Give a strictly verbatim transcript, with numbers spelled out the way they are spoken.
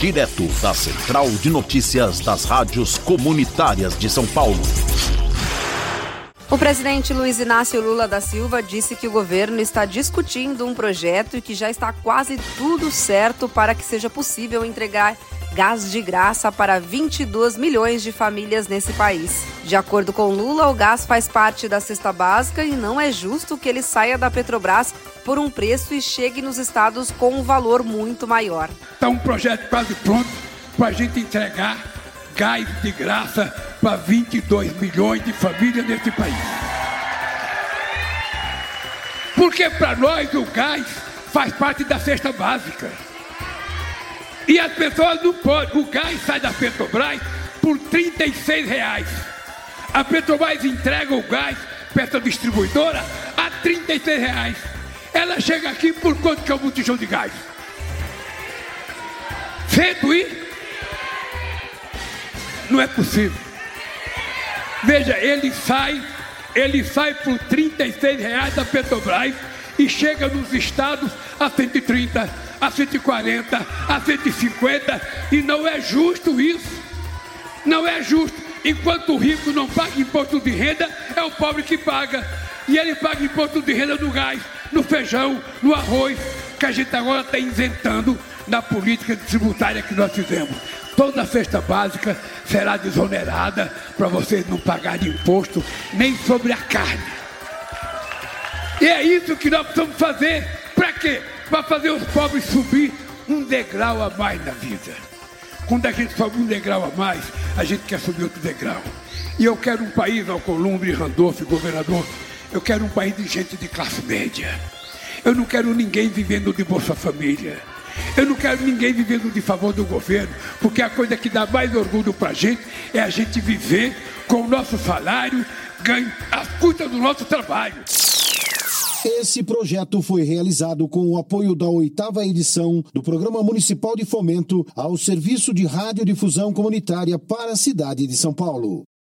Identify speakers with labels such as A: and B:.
A: direto da Central de Notícias das Rádios Comunitárias de São Paulo.
B: O presidente Luiz Inácio Lula da Silva disse que o governo está discutindo um projeto e que já está quase tudo certo para que seja possível entregar gás de graça para vinte e dois milhões de famílias nesse país. De acordo com Lula, o gás faz parte da cesta básica e não é justo que ele saia da Petrobras por um preço e chegue nos estados com um valor muito maior.
C: Está um projeto quase pronto para a gente entregar gás de graça para vinte e dois milhões de famílias nesse país. Porque para nós o gás faz parte da cesta básica. E as pessoas não podem. O gás sai da Petrobras por trinta e seis reais. A Petrobras entrega o gás para essa distribuidora a trinta e seis reais. Ela chega aqui por quanto que é o botijão de gás? Feito isso? Não é possível. Veja, ele sai, ele sai por trinta e seis reais da Petrobras e chega nos estados a cento e trinta, a cento e quarenta, a cento e cinquenta, e não é justo isso. Não é justo. Enquanto o rico não paga imposto de renda, é o pobre que paga. E ele paga imposto de renda no gás, no feijão, no arroz, que a gente agora está isentando na política tributária que nós fizemos. Toda a cesta básica será desonerada para vocês não pagarem imposto nem sobre a carne. E é isso que nós precisamos fazer. Para quê? Para fazer os pobres subir um degrau a mais na vida. Quando a gente sobe um degrau a mais, a gente quer subir outro degrau. E eu quero um país, Alcolumbre, Randolph, governador, eu quero um país de gente de classe média. Eu não quero ninguém vivendo de Bolsa Família. Eu não quero ninguém vivendo de favor do governo, porque a coisa que dá mais orgulho para a gente é a gente viver com o nosso salário, ganho, a custa do nosso trabalho.
D: Esse projeto foi realizado com o apoio da oitava edição do Programa Municipal de Fomento ao Serviço de Radiodifusão Comunitária para a cidade de São Paulo.